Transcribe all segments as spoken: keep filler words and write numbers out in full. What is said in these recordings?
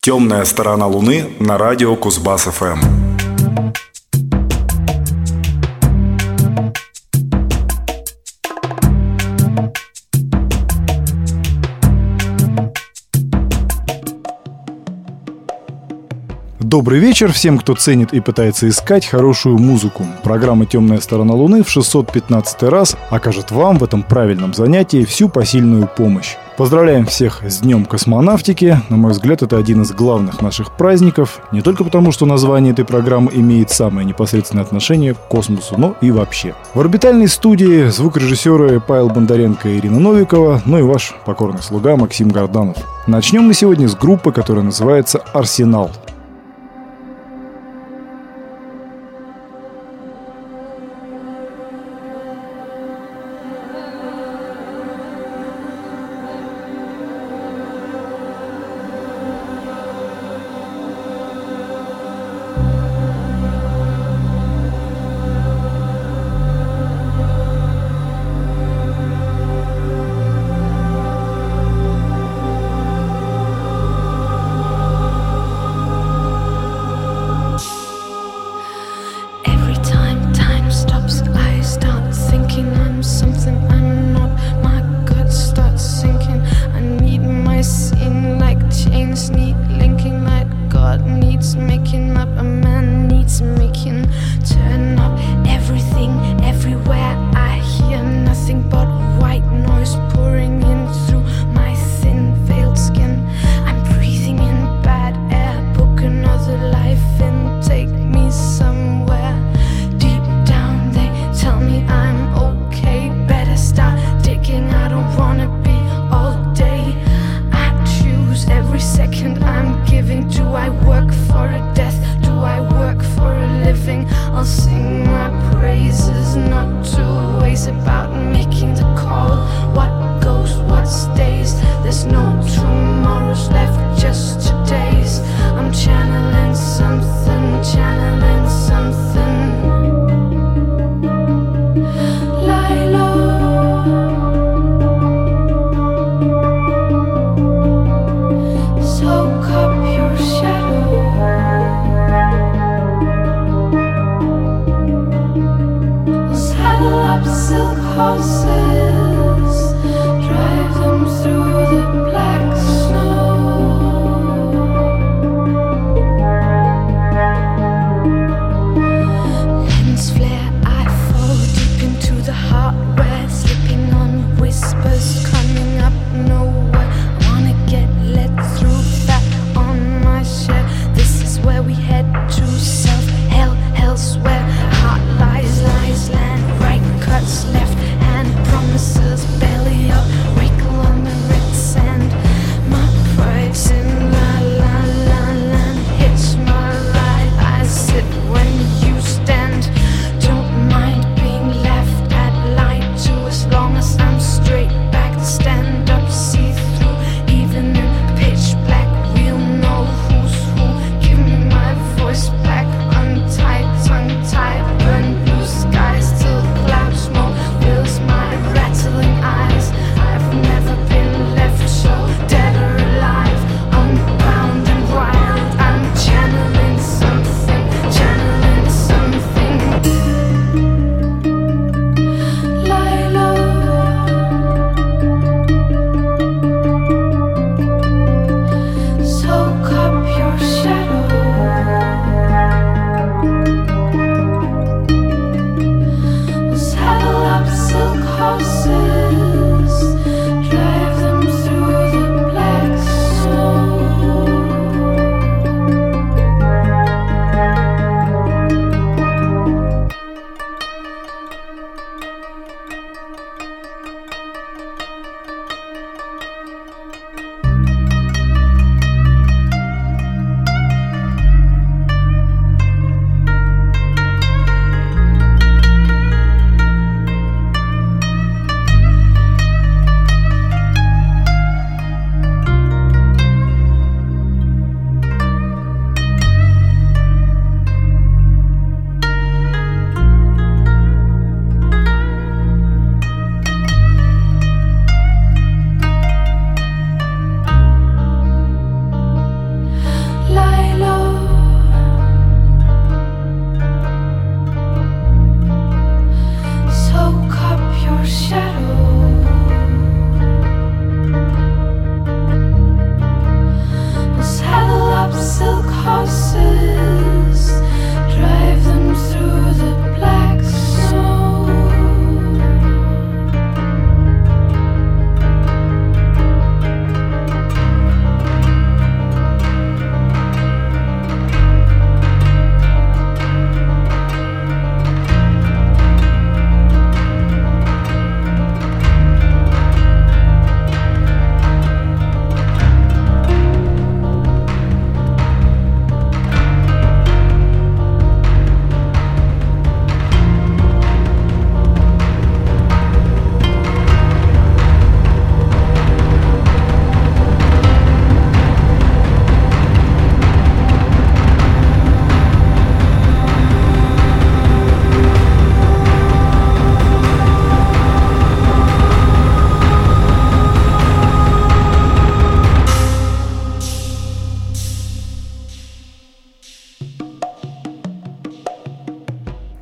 «Темная сторона Луны» на радио Кузбасс-ФМ. Добрый вечер всем, кто ценит и пытается искать хорошую музыку. Программа «Темная сторона Луны» в шестьсот пятнадцатый раз окажет вам в этом правильном занятии всю посильную помощь. Поздравляем всех с Днем космонавтики. На мой взгляд, это один из главных наших праздников. Не только потому, что название этой программы имеет самое непосредственное отношение к космосу, но и вообще. В орбитальной студии звукорежиссеры Павел Бондаренко и Ирина Новикова, ну и ваш покорный слуга Максим Горданов. Начнем мы сегодня с группы, которая называется «Арсенал».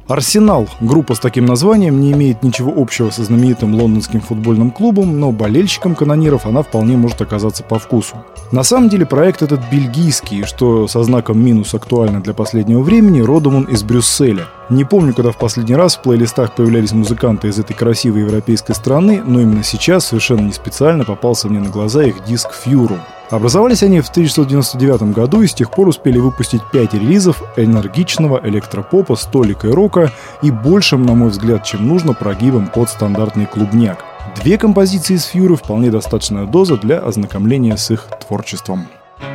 «Арсенал» — группа с таким названием не имеет ничего общего со знаменитым лондонским футбольным клубом, но болельщикам канониров она вполне может оказаться по вкусу. На самом деле проект этот бельгийский, что со знаком минус актуально для последнего времени, родом он из Брюсселя. Не помню, когда в последний раз в плейлистах появлялись музыканты из этой красивой европейской страны, но именно сейчас совершенно не специально попался мне на глаза их диск «Фьюру». Образовались они в тысяча девятьсот девяносто девятом году и с тех пор успели выпустить пять релизов энергичного электропопа с толикой рока и большим, на мой взгляд, чем нужно, прогибом под стандартный клубняк. Две композиции из «Фьюры» вполне достаточная доза для ознакомления с их творчеством.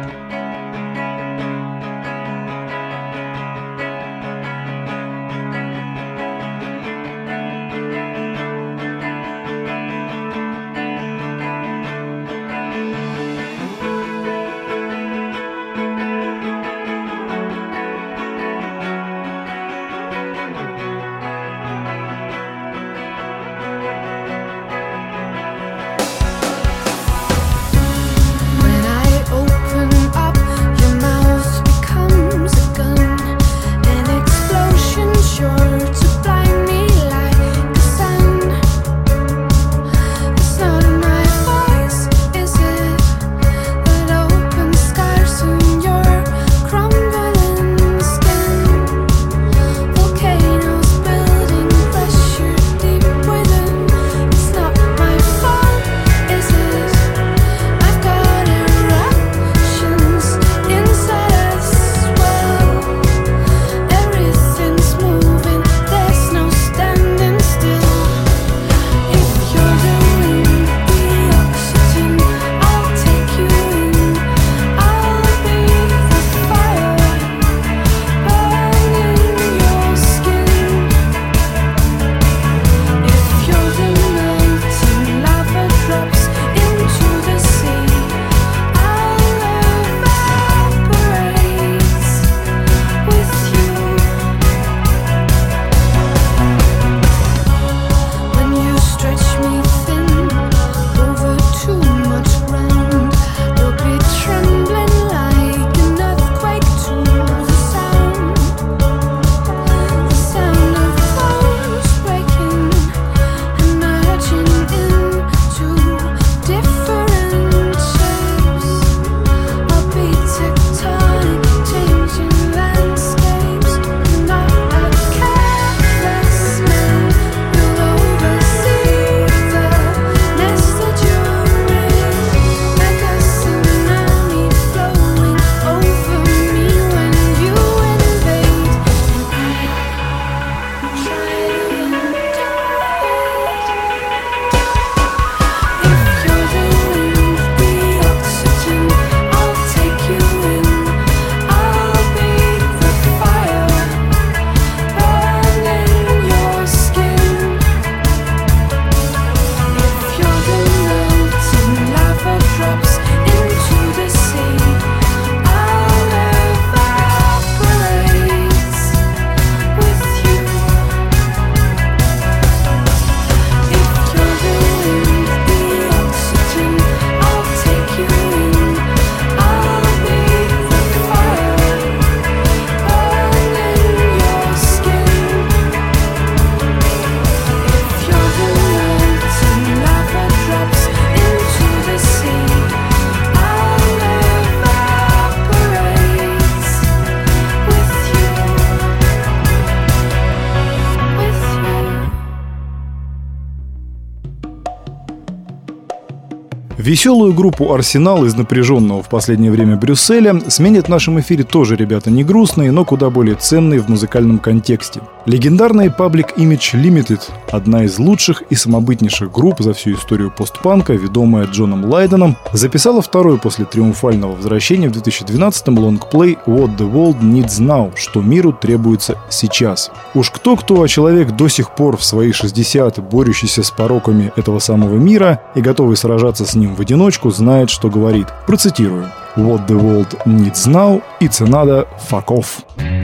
Веселую группу «Арсенал» из напряженного в последнее время Брюсселя сменят в нашем эфире тоже ребята не грустные, но куда более ценные в музыкальном контексте. Легендарная Public Image Limited – одна из лучших и самобытнейших групп за всю историю постпанка, ведомая Джоном Лайденом, записала второй после триумфального возвращения в две тысячи двенадцатом лонгплей «What the World Needs Now» – что миру требуется сейчас. Уж кто-кто, а человек до сих пор в свои шестьдесят, борющийся с пороками этого самого мира и готовый сражаться с ним в одиночку, знает, что говорит. Процитирую. «What the world needs now, it's another fuck off».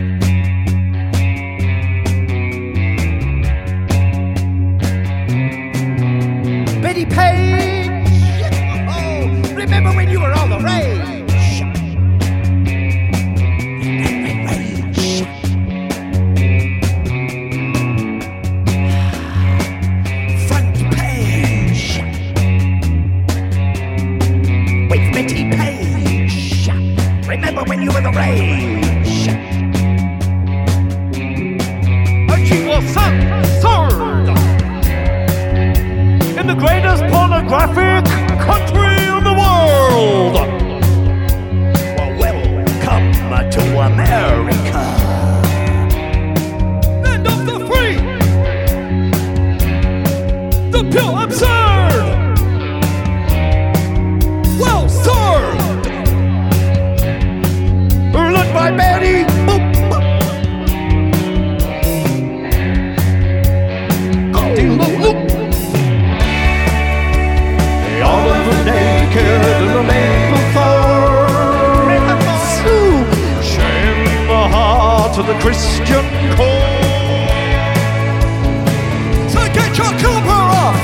Betty Page! Oh, remember when you were all the rage? Remember when you were the rage? And she was censored in the greatest pornographic country in the world. Well, welcome to America. Land of the free. The pure absurd. Well served. Led by Betty Boop. All of the naked in the maple forest. Shame the heart of the Christian core. So get your cover off.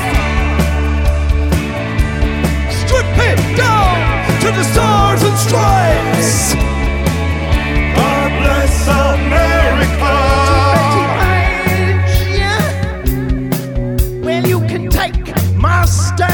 Strip it down to the stars and stripes. God bless America. Yeah. Well, you can take my stage.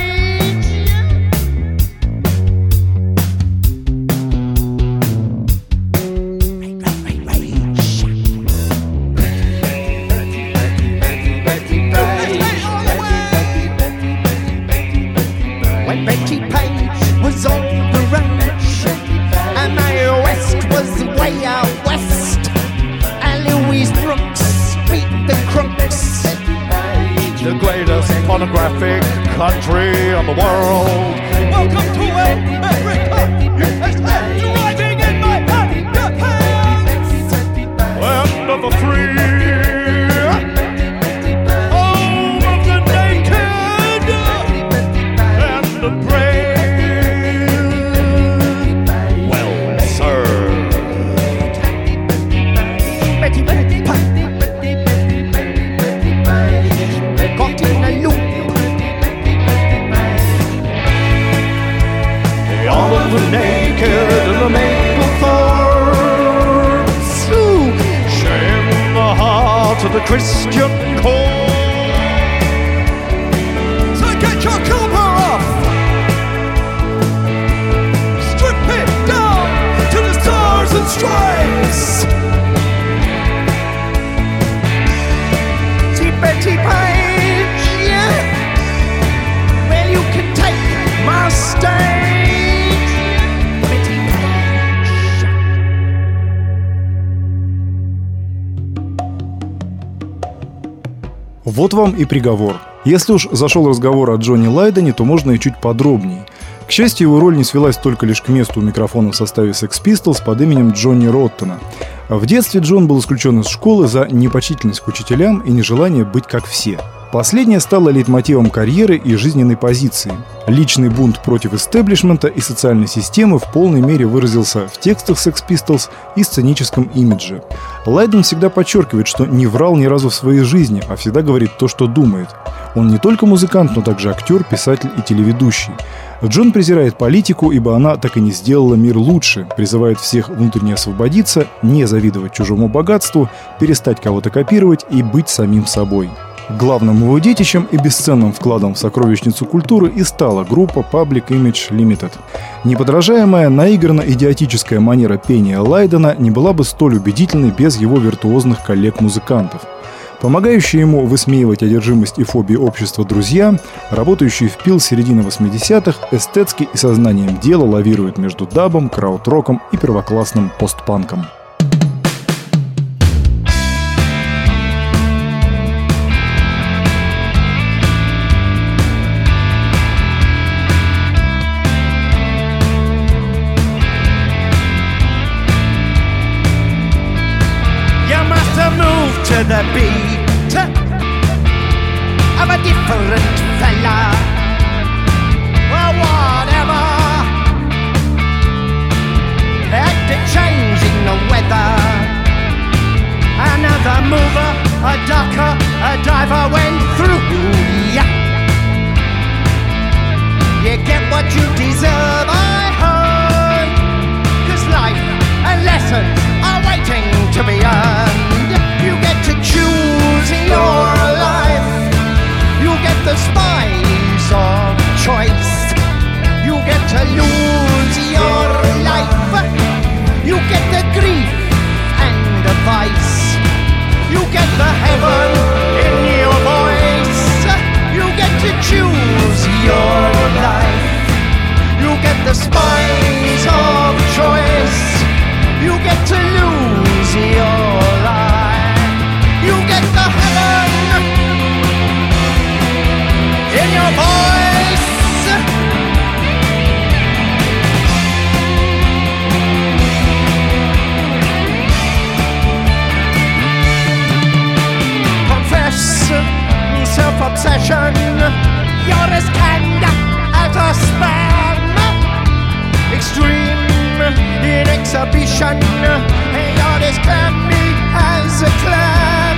When Betty Page was on the range and Mae West was way out west, and Louise Brooks beat the crooks. The greatest pornographic country in the world. Welcome to America. U S A, driving in my underpants. Land of the free. Home of the naked and the brave. Well served. Betty, Betty, Betty, got in a loop. All of the naked and the maple thorns. Shame the heart of the Christian core. So get your cover off. Strip it down to the stars and stripes. See Betty Page, yeah. Well, you can take my stage. Betty Page. Вот вам и приговор. Если уж зашел разговор о Джонни Лайдене, то можно и чуть подробнее. К счастью, его роль не свелась только лишь к месту у микрофона в составе Sex Pistols под именем Джонни Роттена. В детстве Джон был исключен из школы за непочтительность к учителям и нежелание быть как все. Последнее стало лейтмотивом карьеры и жизненной позиции. Личный бунт против истеблишмента и социальной системы в полной мере выразился в текстах Sex Pistols и сценическом имидже. Лайден всегда подчеркивает, что не врал ни разу в своей жизни, а всегда говорит то, что думает. Он не только музыкант, но также актер, писатель и телеведущий. Джон презирает политику, ибо она так и не сделала мир лучше, призывает всех внутренне освободиться, не завидовать чужому богатству, перестать кого-то копировать и быть самим собой. Главным его детищем и бесценным вкладом в сокровищницу культуры и стала группа Public Image Limited. Неподражаемая, наигранно-идиотическая манера пения Лайдена не была бы столь убедительной без его виртуозных коллег-музыкантов. Помогающие ему высмеивать одержимость и фобии общества друзья, работающие в пил середины восьмидесятых, эстетски и сознанием дела лавируют между дабом, крауд-роком и первоклассным постпанком. To the beat of a different fella, or whatever. At the changing the weather, another mover, a ducker, a diver went through. Yeah, you get what you deserve, I heard. 'Cause life and lessons are waiting to be earned. You get to choose your life. You get the spice exhibition. You're as clammy as a clam.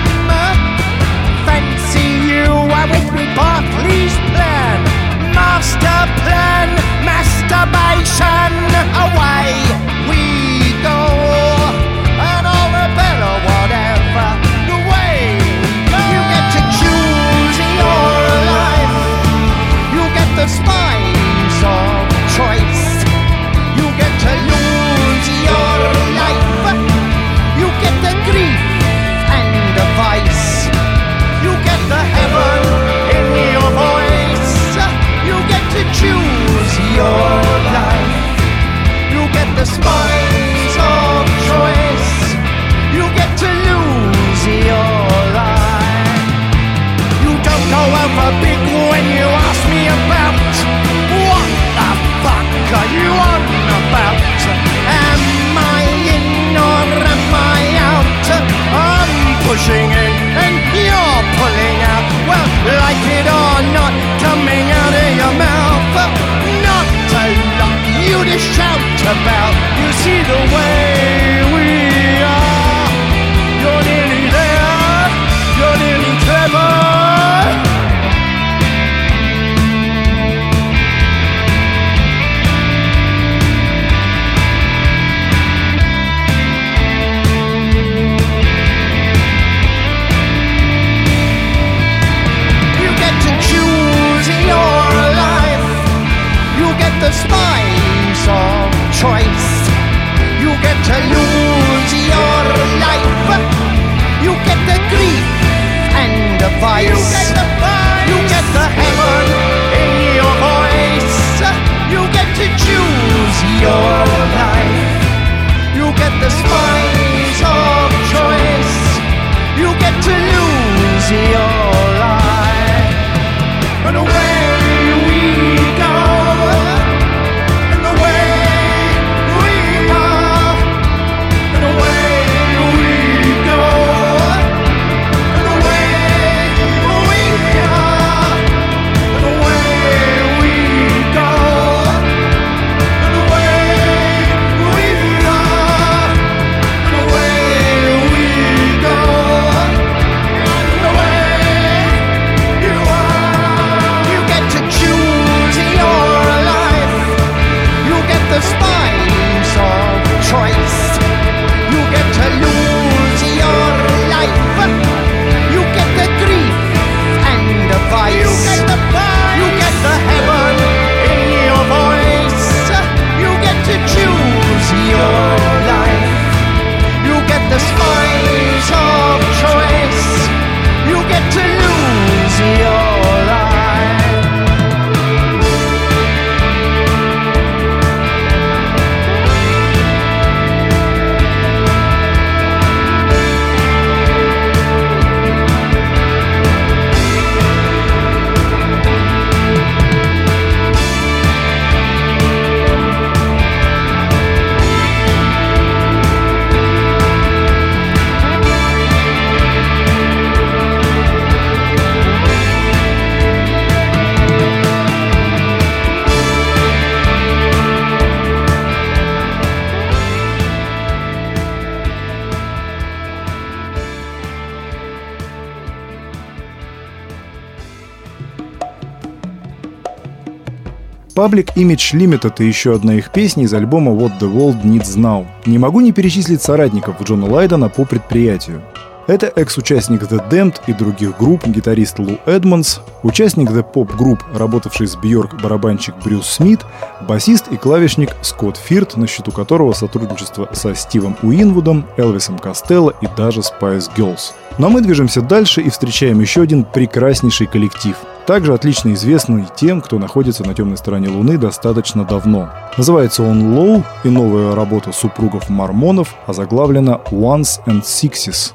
Fancy you are with me, Barclay's plan. Master plan, masturbation. Away we go, and all the better whatever the way we go. You get to choose your life. You get the spice of choice. You get to lose your life. You get the grief and the vice. You get the heaven in your voice. You get to choose your life. You get the spice of choice. You get to lose your life. You don't go over big when you ask me about what the fuck are you on about? Am I in or am I out? I'm pushing in and you're pulling out. Well, like it or not, coming out of your mouth. Not a lot you to shout about. You see the way we are. You're nearly there. You're nearly clever. The spice of choice. You get to lose your life. You get the grief and the vice. You get the vice. You get the heaven in your voice. You get to choose your life. You get the spice of choice. You get to lose your life. And away we go. Public Image Limited — это еще одна их песня из альбома What the World Needs Now. Не могу не перечислить соратников Джона Лайдена по предприятию. Это экс-участник The Damned и других групп, гитарист Лу Эдмонс, участник The Pop Group, работавший с Бьорк барабанщик Брюс Смит, басист и клавишник Скотт Фирт, на счету которого сотрудничество со Стивом Уинвудом, Элвисом Костелло и даже Spice Girls. Но мы движемся дальше и встречаем еще один прекраснейший коллектив, также отлично известный тем, кто находится на темной стороне Луны достаточно давно. Называется он Low, и новая работа супругов Мормонов озаглавлена Ones and Sixes.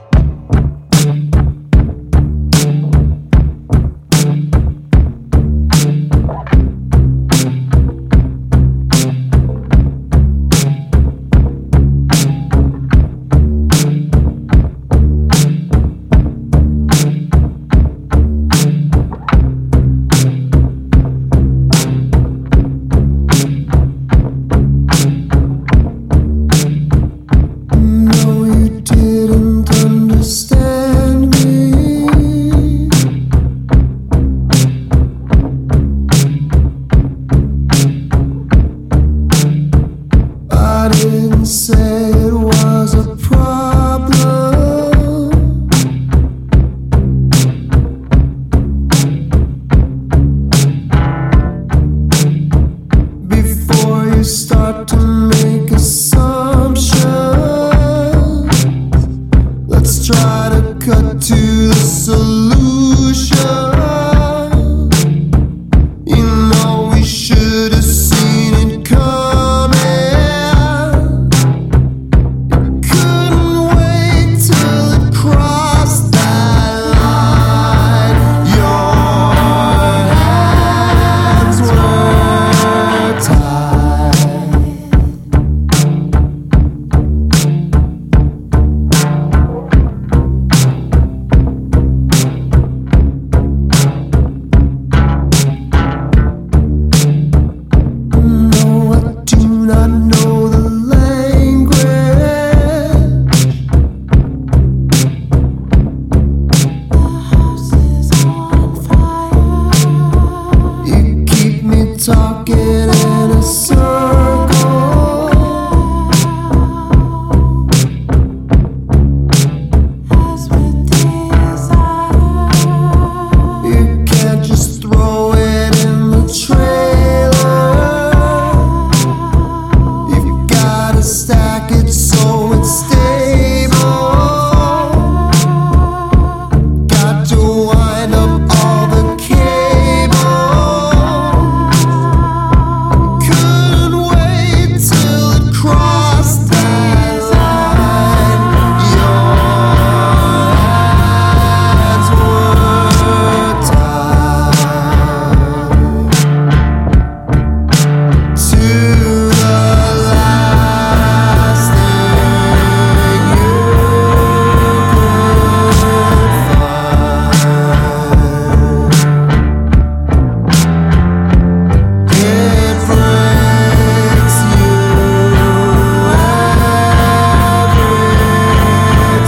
slow and stable. Got to wind up all the cables. Couldn't wait till it crossed that line. Your hands were tied to the last thing you could find. It breaks you every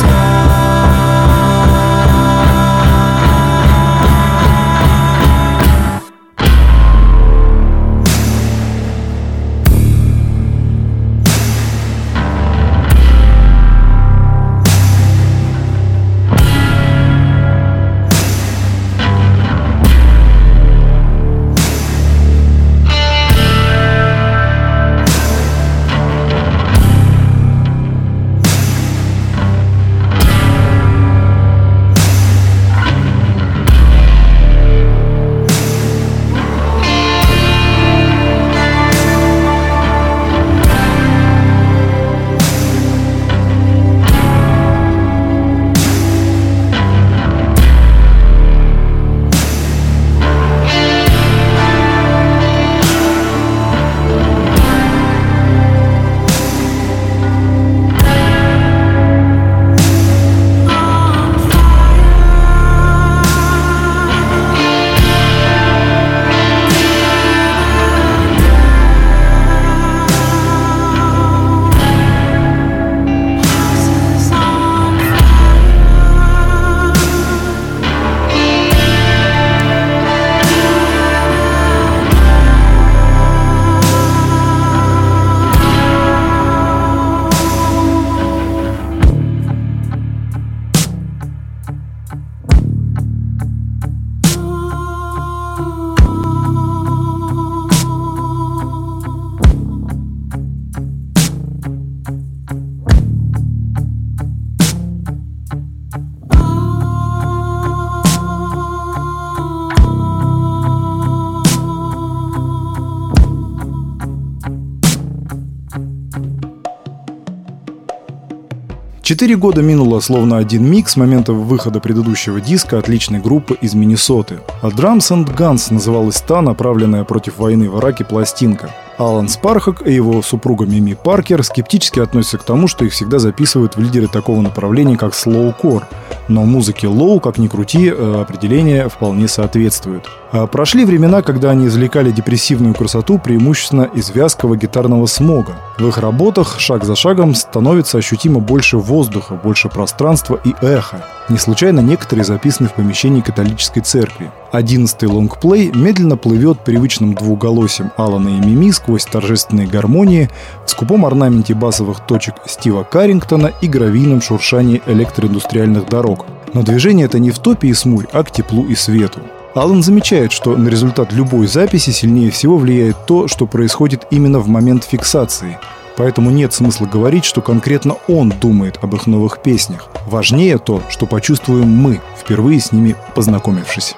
Четыре года минуло словно один миг с момента выхода предыдущего диска отличной группы из Миннесоты. А Drums and Guns называлась та, направленная против войны в Ираке, пластинка. Алан Спархак и его супруга Мими Паркер скептически относятся к тому, что их всегда записывают в лидеры такого направления, как слоукор. Но музыке лоу, как ни крути, определение вполне соответствует. А прошли времена, когда они извлекали депрессивную красоту преимущественно из вязкого гитарного смога. В их работах шаг за шагом становится ощутимо больше воздуха, больше пространства и эха. Не случайно некоторые записаны в помещении католической церкви. Одиннадцатый лонгплей медленно плывет привычным двуголосием Алана и Мими сквозь торжественные гармонии, в скупом орнаменте басовых точек Стива Каррингтона и гравийном шуршании электроиндустриальных дорог. Но движение это не в топе и смурь, а к теплу и свету. Алан замечает, что на результат любой записи сильнее всего влияет то, что происходит именно в момент фиксации. Поэтому нет смысла говорить, что конкретно он думает об их новых песнях. Важнее то, что почувствуем мы, впервые с ними познакомившись.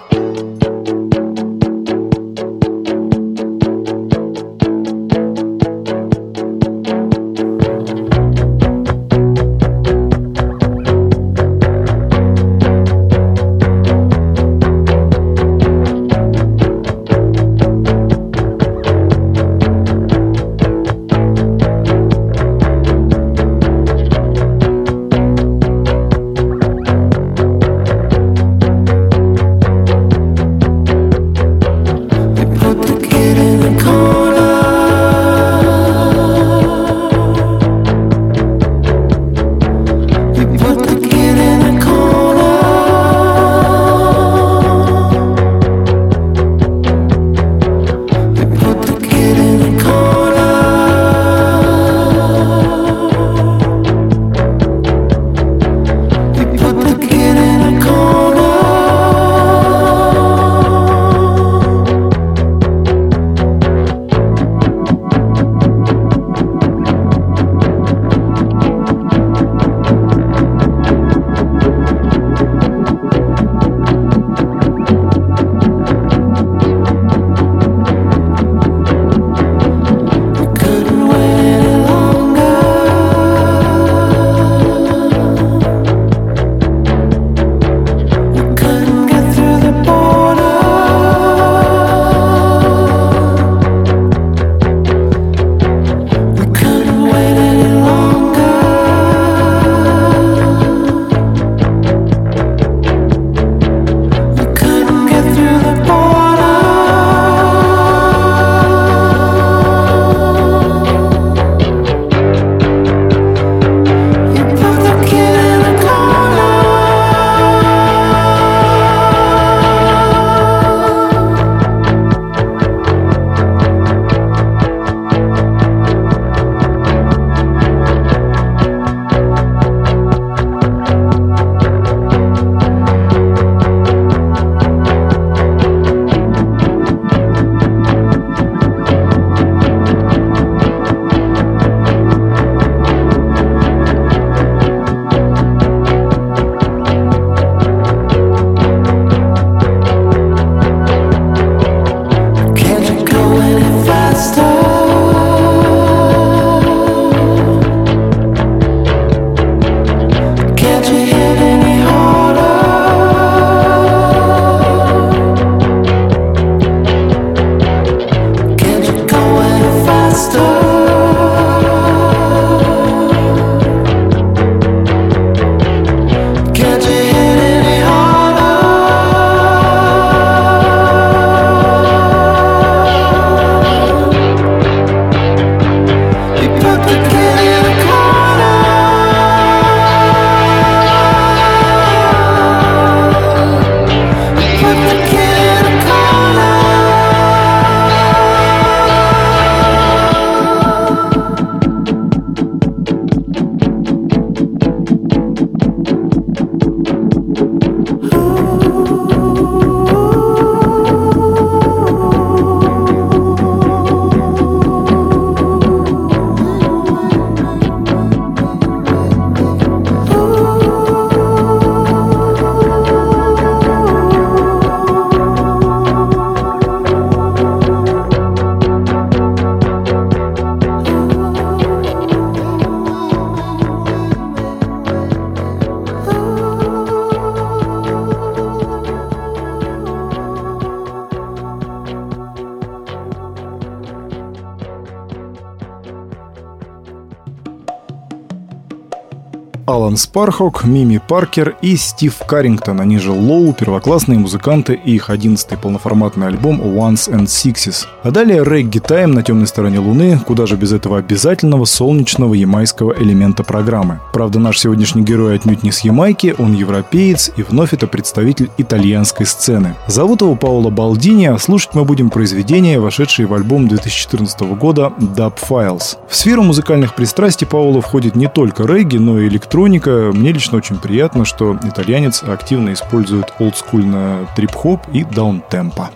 Алан Спархок, Мими Паркер и Стив Каррингтон, они же Лоу, первоклассные музыканты, и их одиннадцатый полноформатный альбом Ones and Sixes. А далее регги тайм на темной стороне Луны, куда же без этого обязательного солнечного ямайского элемента программы. Правда, наш сегодняшний герой отнюдь не с Ямайки, он европеец, и вновь это представитель итальянской сцены. Зовут его Паоло Балдини, а слушать мы будем произведения, вошедшие в альбом две тысячи четырнадцатого года Dub Files. В сферу музыкальных пристрастий Паоло входит не только регги, но и электроника. Мне лично очень приятно, что итальянец активно использует олдскульно трип-хоп и даунтемпо.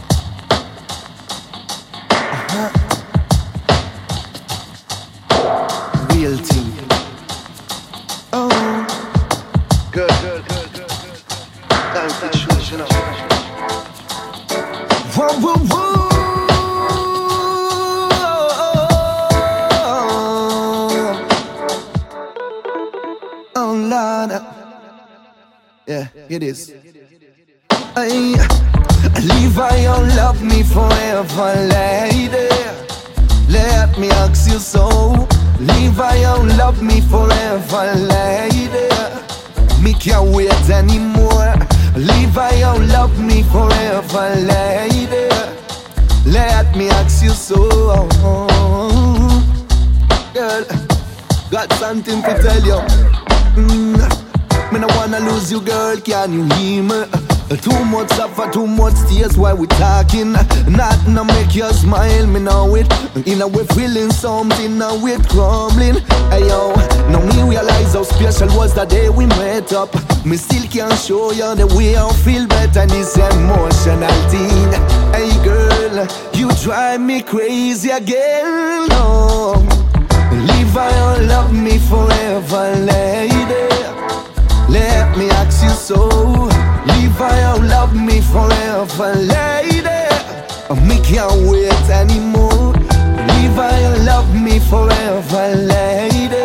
Yeah, it is. I, Levi, you'll love me forever, lady. Let me ask you so. Levi, you'll love me forever, lady. Me can't wait anymore. Levi, you'll love me forever, lady. Let me ask you so. Girl, got something to tell you. Mm. Me no wanna lose you, girl, can you hear me? Too much suffer, too much tears while we talking. Nothing to make you smile, me know it. You know we feeling something, now we're crumbling. Hey yo, now me realize how special was the day we met up. Me still can't show you the way I feel better in this emotional thing. Hey girl, you drive me crazy again. No, Levi, you'll love me forever, lady. Let me ask you so. Levi, you'll love me forever, lady. Me can't wait anymore. Levi, you'll love me forever, lady.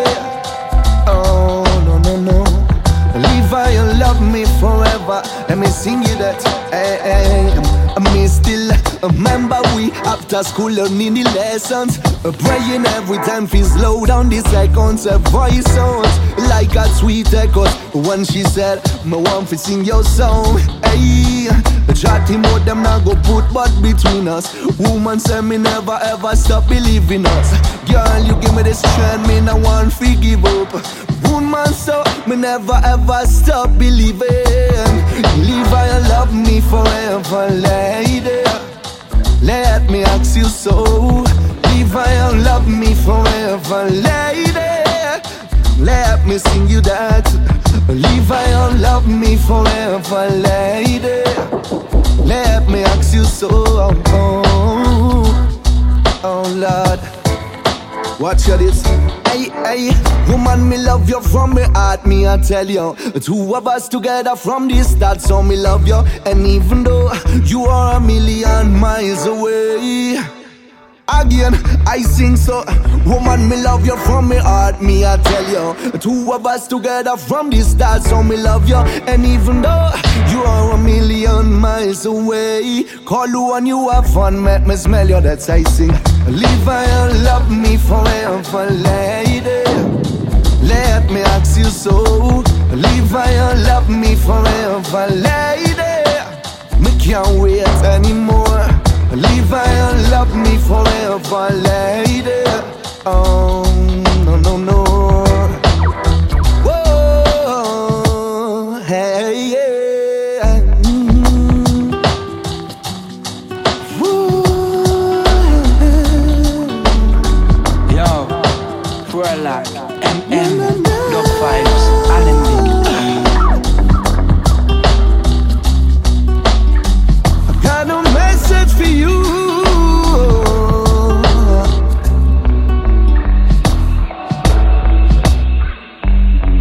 Oh, no, no, no. Levi, you'll love me forever. Let me sing you that. Hey, hey. Me still remember we after school learning the lessons, praying every time we slow down the seconds. A voice sounds like a sweet echo when she said, "Me want to sing your song." Hey, chatting about them now go put but between us. Woman say me never ever stop believing us. Girl, you give me the strength, me no want to give up. Woman, so me never ever stop believing. Levi, you love me forever, lady. Let me ask you so. Levi, you love me forever, lady. Let me sing you that. Levi, you love me forever, lady. Let me ask you so. Oh, oh Lord, watch your this. Hey, hey, woman, me love you from me heart, me I tell you. Two of us together from the start, so me love you. And even though you are a million miles away, again, I sing so. Woman, me love you from me heart, me I tell you. Two of us together from the start, so me love you. And even though you are a million miles away, call you and you have fun, make me smell you, that's I sing. Levi, you love me forever, lady. Let me ask you so. Levi, you love me forever, lady. Me can't wait anymore. Levi, you love me forever, lady. Oh, no, no, no. Whoa, hey, yeah. Mm-hmm. Yo, Furlock, M M, Dub Files, Allen Big. I got a message for you.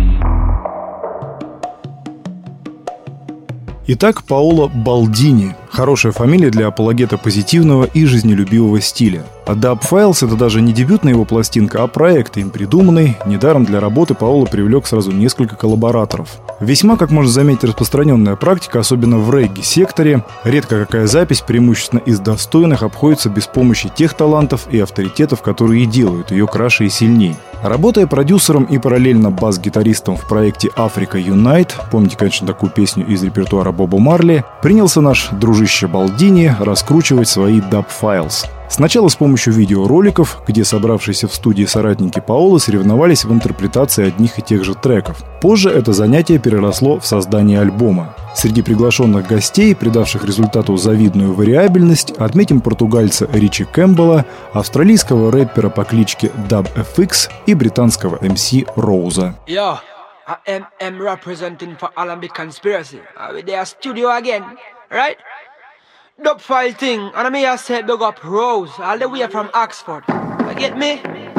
Итак, Паоло Балдини. Хорошая фамилия для апологета позитивного и жизнелюбивого стиля. А Dub Files — это даже не дебютная его пластинка, а проект, им придуманный. Недаром для работы Паоло привлек сразу несколько коллабораторов. Весьма, как можно заметить, распространенная практика, особенно в регги-секторе. Редко какая запись, преимущественно из достойных, обходится без помощи тех талантов и авторитетов, которые и делают ее краше и сильней. Работая продюсером и параллельно бас-гитаристом в проекте Africa Unite, помните, конечно, такую песню из репертуара Боба Марли, принялся наш дружище Балдини раскручивать свои Dub Files. Сначала с помощью видеороликов, где собравшиеся в студии соратники Паоло соревновались в интерпретации одних и тех же треков. Позже это занятие переросло в создание альбома. Среди приглашенных гостей, придавших результату завидную вариабельность, отметим португальца Ричи Кэмпбелла, австралийского рэпера по кличке Dub эф икс и британского эм си Роуза. Yo, I M M representing for Alambic Conspiracy. Are we there studio again, right? Dub file thing, and I may have said big up Rose, all the way from Oxford. You get me?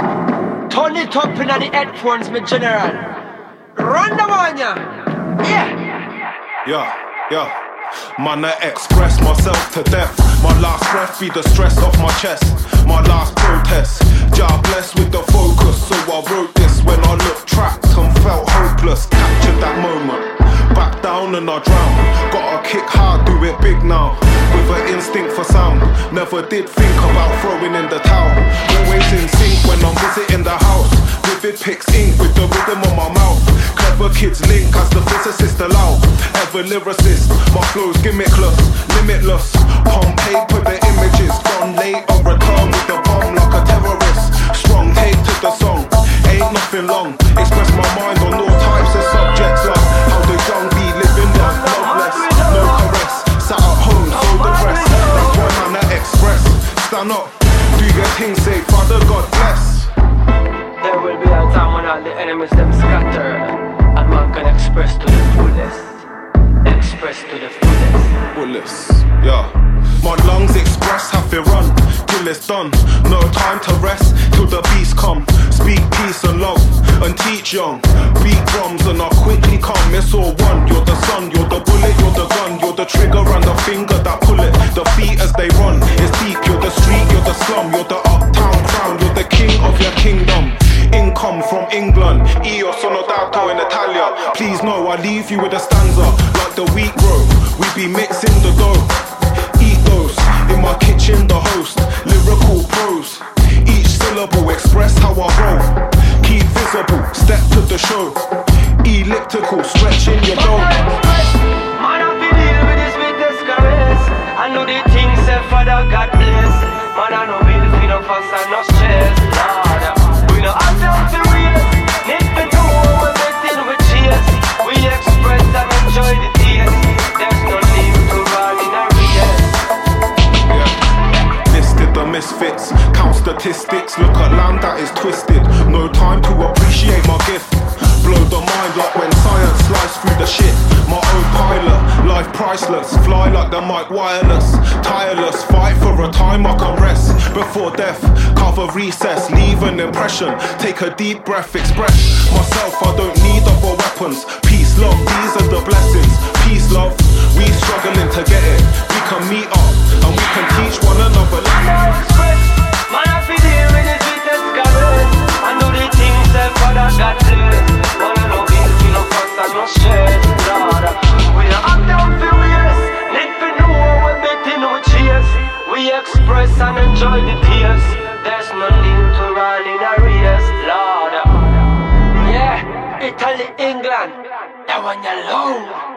Turn it up in the headphones, my general. Run the one, yeah. Yeah. Yeah, yeah. Man, I express myself to death. My last breath be the stress off my chest. My last protest. Jah bless with the focus. So I wrote this when I looked trapped and felt hopeless. Captured that moment. Back down and I drown. Gotta kick hard, do it big now. With an instinct for sound. Never did think about throwing in the towel. Always in sync when I'm visiting the house. Vivid pics ink with the rhythm on my mouth. Clever kids link as the physicist allow. Ever lyricist, my flow's gimmickless, limitless. On paper the images, gone late or return with the bomb like a terrorist. Strong take to the song, ain't nothing long. Express my mind on all types of subjects like how the young be living life loveless. No caress, sat at home, so depressed. That's why man I express. Stand up, do your thing, say Father God bless. There will be a time when all the enemies them scattered, and man can express to the fullest. Express to the fullest. Fullest, yeah. My lungs express, have to run till it's done. No time to rest till the beast come. Speak peace and love and teach young. Beat drums and I quickly come. It's all one. You're the sun, you're the bullet, you're the gun, you're the trigger and the finger that pull it. The feet as they run. It's deep. You're the street, you're the slum, you're the uptown crown, you're the king of your kingdom. Income from England, io sono dato in Italia. Please know I leave you with a stanza like the wheat grow. We be mixing the dough. Eat those in my kitchen, the host. Lyrical prose. Each syllable express how I roll. Keep visible, step to the show. Elliptical, stretching your dough. Man, I feel deal with this sweetest caress. I know the things that Father God bless. Man, I know we'll feel no fuss and no stress. Lord, we know I'm down to real. Need to do what we're getting with cheers. We express and enjoy the tears. There's no need to run in our ears. Yeah. Listed the misfits, count statistics. Look at land that is twisted. No time to appreciate my gift. Blow the mind like when science slices through the shit. My own pilot, life priceless. Fly like the mic wireless. Tireless, fight for a time I can rest. Before death, cover recess, leave an impression. Take a deep breath, express myself, I don't need other weapons. Peace, love, these are the blessings. Peace, love, we struggling to get it. We can meet up, and we can teach one another. Man, I feel here in the sweetest caress. I know the things that Father God bless. Man, I know we'll feel no fuss and no stress. Lord, we are up down furious. Need to know what we're betting with cheers. We express and enjoy the tears. There's no need to run in a race, Lord. Yeah, Italy, England, that one you love.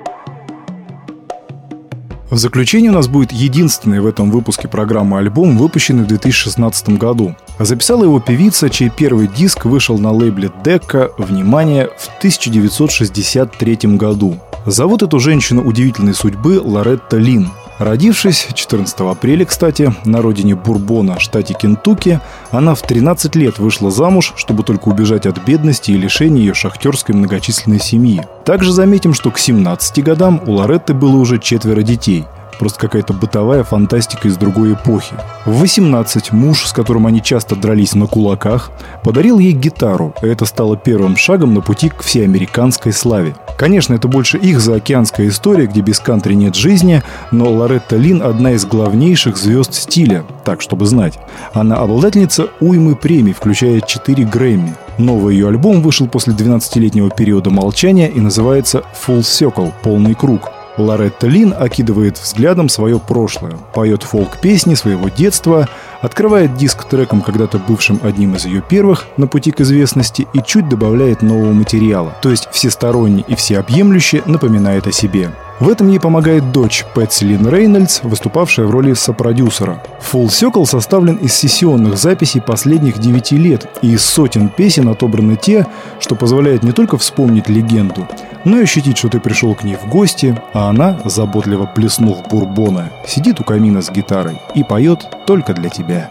В заключение у нас будет единственный в этом выпуске программы альбом, выпущенный в две тысячи шестнадцатом году. Записала его певица, чей первый диск вышел на лейбле Decca, внимание, в тысяча девятьсот шестьдесят третьем году. Зовут эту женщину удивительной судьбы Лоретта Лин. Родившись четырнадцатого апреля, кстати, на родине Бурбона, штате Кентукки, она в тринадцать лет вышла замуж, чтобы только убежать от бедности и лишений ее шахтерской многочисленной семьи. Также заметим, что к семнадцати годам у Лоретты было уже четверо детей. просто какая-то бытовая фантастика из другой эпохи. В восемнадцать муж, с которым они часто дрались на кулаках, подарил ей гитару, и это стало первым шагом на пути к всеамериканской славе. Конечно, это больше их заокеанская история, где без кантри нет жизни, но Лоретта Линн одна из главнейших звезд стиля, так, чтобы знать. Она обладательница уймы премий, включая четыре Грэмми. Новый ее альбом вышел после двенадцатилетнего периода молчания и называется «Full Circle» – «Полный круг». Лоретта Линн окидывает взглядом свое прошлое, поет фолк-песни своего детства, открывает диск треком, когда-то бывшим одним из ее первых на пути к известности, и чуть добавляет нового материала, то есть всесторонне и всеобъемлюще напоминает о себе. В этом ей помогает дочь Пэтси Линн Рейнольдс, выступавшая в роли сопродюсера. Full Circle составлен из сессионных записей последних девяти лет, и из сотен песен отобраны те, что позволяет не только вспомнить легенду, но и ощутить, что ты пришел к ней в гости, а она, заботливо плеснув бурбона, сидит у камина с гитарой и поет только для тебя.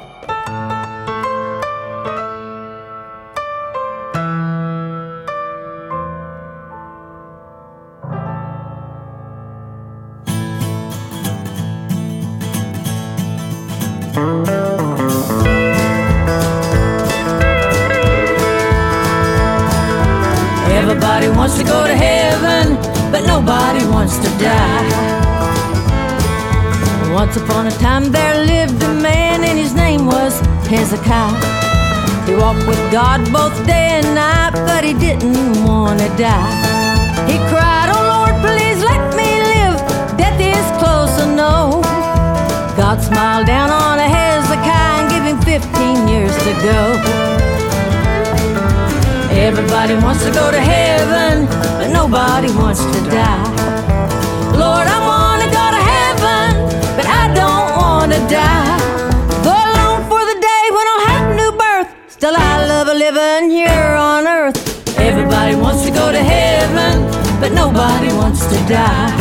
Everybody wants to go to heaven, but nobody wants to die. Once upon a time there lived a man and his name was Hezekiah. He walked with God both day and night, but he didn't want to die. He cried, "Oh Lord, please let me live, death is close, I know." God smiled down on Hezekiah and gave him fifteen years to go. Everybody wants to go to heaven, but nobody wants to die. Lord, I want to go to heaven, but I don't want to die. Though I long for the day when I'll have a new birth, still I love living here on earth. Everybody wants to go to heaven, but nobody wants to die.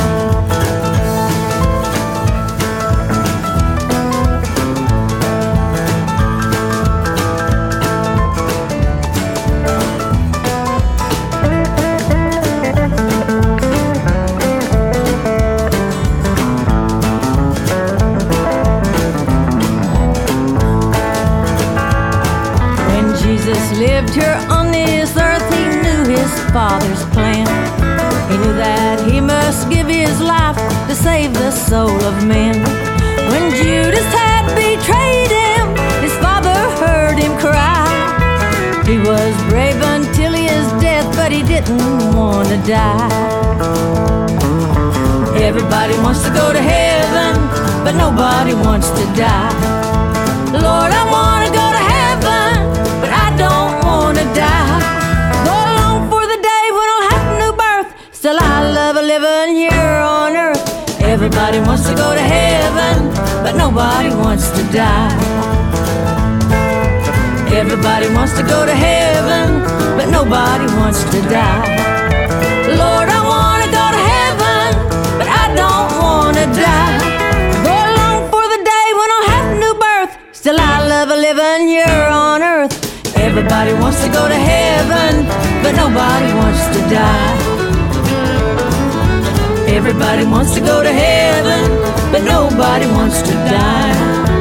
Lived here on this earth, he knew his Father's plan. He knew that he must give his life to save the soul of man. When Judas had betrayed him, his Father heard him cry. He was brave until his death, but he didn't want to die. Everybody wants to go to heaven, but nobody wants to die. Lord, I want to go to heaven, but I don't want to die. Though I long for the day when I'll have a new birth, still I love living here on earth. Everybody wants to go to heaven, but nobody wants to die. Everybody wants to go to heaven, but nobody wants to die. Lord, I want to go to heaven, but I don't want to die. Though I long for the day when I'll have a new birth, still I love living here on earth. Everybody wants to go to heaven, but nobody wants to die. Everybody wants to go to heaven, but nobody wants to die.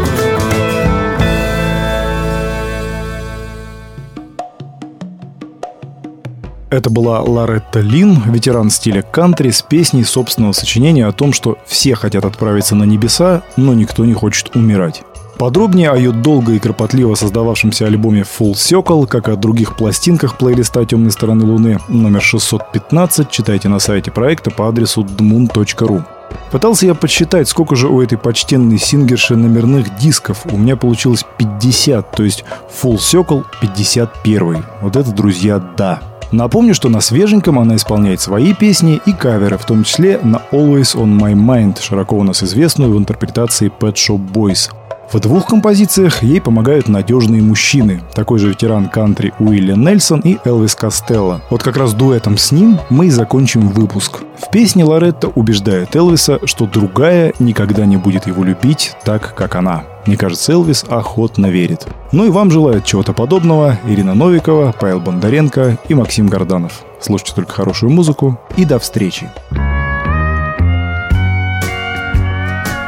Это была Лоретта Линн, ветеран стиля кантри, с песней собственного сочинения о том, что все хотят отправиться на небеса, но никто не хочет умирать. Подробнее о ее долго и кропотливо создававшемся альбоме Full Circle, как и о других пластинках плейлиста «Темной стороны Луны» номер шестьсот пятнадцать, читайте на сайте проекта по адресу дмун точка ру. Пытался я подсчитать, сколько же у этой почтенной сингерши номерных дисков. У меня получилось пятьдесят, то есть Full Circle пятьдесят один. Вот это, друзья, да. Напомню, что на свеженьком она исполняет свои песни и каверы, в том числе на Always on My Mind, широко у нас известную в интерпретации Pet Shop Boys. В двух композициях ей помогают надежные мужчины, такой же ветеран кантри Уилли Нельсон и Элвис Костелло. Вот как раз дуэтом с ним мы и закончим выпуск. В песне Лоретта убеждает Элвиса, что другая никогда не будет его любить так, как она. Мне кажется, Элвис охотно верит. Ну и вам желают чего-то подобного Ирина Новикова, Павел Бондаренко и Максим Горданов. Слушайте только хорошую музыку и до встречи.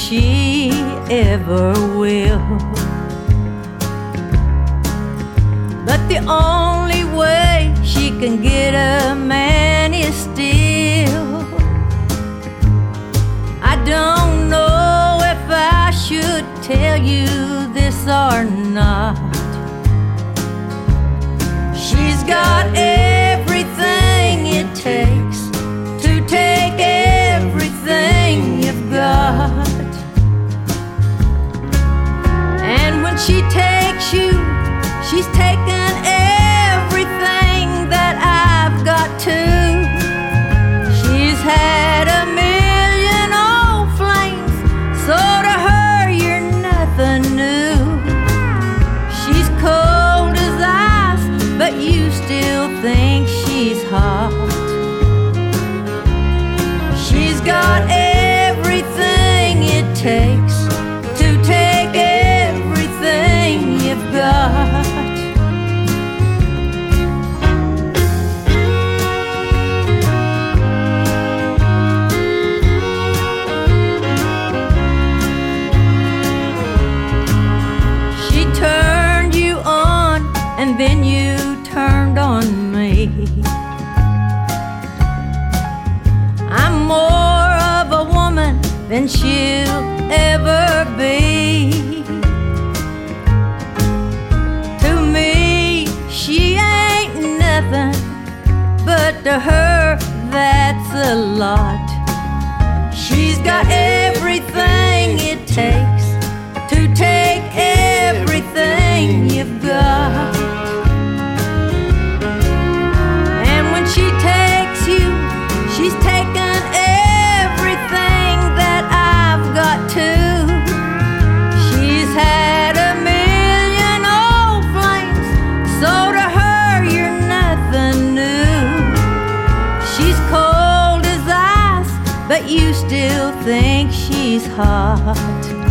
she ever will. But the only way she can get a man is still. I don't know if I should tell you this or not. She's got everything it takes to take everything you've got. And when she takes you, she's taken everything that I've got too. She's had a million old flames, so to her you're nothing new. She's cold as ice, but you still think she's hot. She's got everything it takes to take everything you've got. She turned you on and then you turned on me. I'm more of a woman than she'll ever be. To me, she ain't nothing, but to her, that's a lot. She's got everything it takes to take everything you've got. And when she takes you, she's taken everything that I've got too. She's had a million old flames, so to her you're nothing new. She's cold as ice, but you still think she's hot.